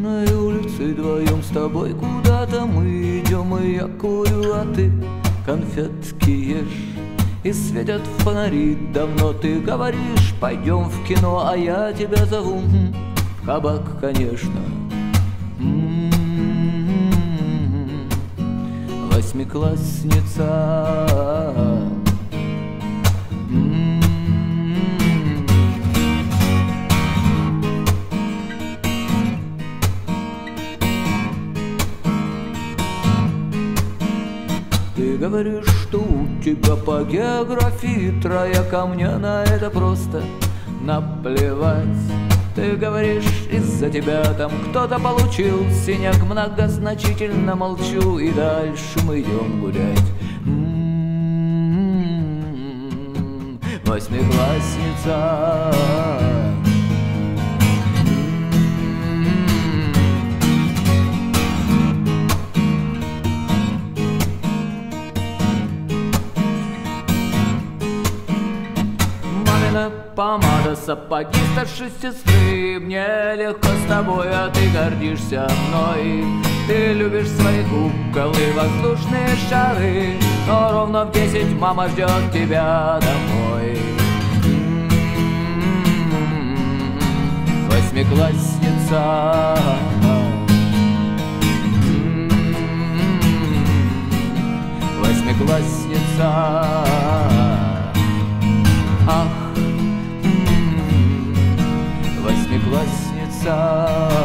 темной улице вдвоем с тобой куда-то мы идем, и я курю, а ты конфетки ешь. И светят фонари, давно ты говоришь, пойдем в кино, а я тебя зову в кабак, конечно. Восьмиклассница. Ты говоришь, что у тебя по географии трояка, мне на это просто наплевать. Ты говоришь, из-за тебя там кто-то получил синяк, многозначительно молчу, и дальше мы идем гулять. Восьмиклассница. Помада, сапоги старшей сестры. Мне легко с тобой, а ты гордишься мной. Ты любишь своих кукол и воздушные шары, но ровно в 10 мама ждет тебя домой. Восьмиклассница. Восьмиклассница. Ах, восьмиклассница.